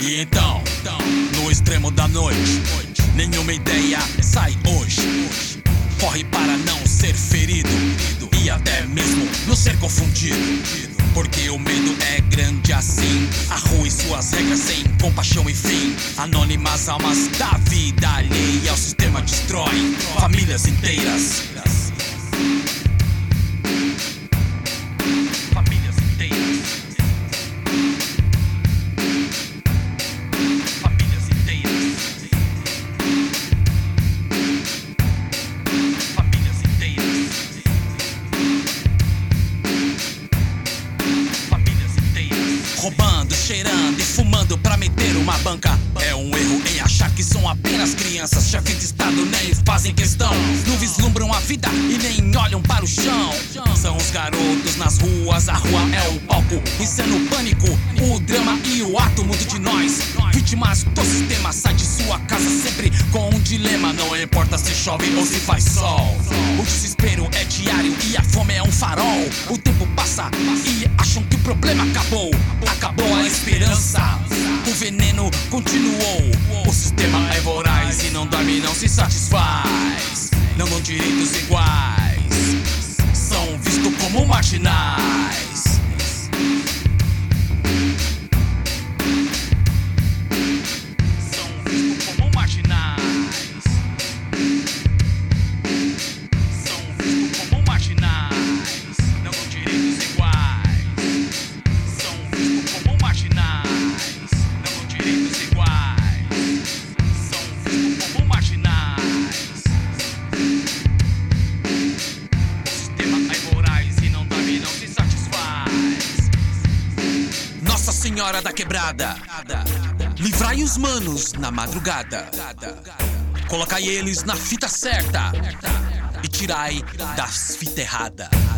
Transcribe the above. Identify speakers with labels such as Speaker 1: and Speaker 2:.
Speaker 1: E então, no extremo da noite, nenhuma ideia sai hoje. Corre para não ser ferido e até mesmo não ser confundido, porque o medo é grande assim. A rua e suas regras sem compaixão e fim. Anônimas almas da vida alheia ao sistema destrói famílias inteiras. Famílias inteiras. Famílias inteiras. Famílias inteiras. Famílias inteiras. Roubando, cheirando e fumando pra meter uma banca. É um erro em achar que são apenas crianças. Chefe de estado nem fazem questão. Não vislumbram a vida e nem olham para o chão. São os garotos nas ruas, a rua é o palco. Insano pânico, o drama e o átomo de nós. Vítimas do sistema, sai de sua casa sempre com um dilema. Não importa se chove ou se faz sol. O desespero é diário e a fome é um farol. O tempo passa e acham que o problema acabou. Acabou a esperança, o veneno continuou. O sistema é voraz e não dorme, não se satisfaz. Não dão direitos iguais, são vistos como marginais. São vistos como marginais. São vistos como marginais. Não dão direitos iguais, são vistos como marginais. Não dão direitos iguais, são vistos como marginais. O sistema é voraz e não dorme, não se satisfaz. Nossa Senhora da Quebrada, livrai os manos na madrugada. Colocai eles na fita certa e tirai das fitas erradas.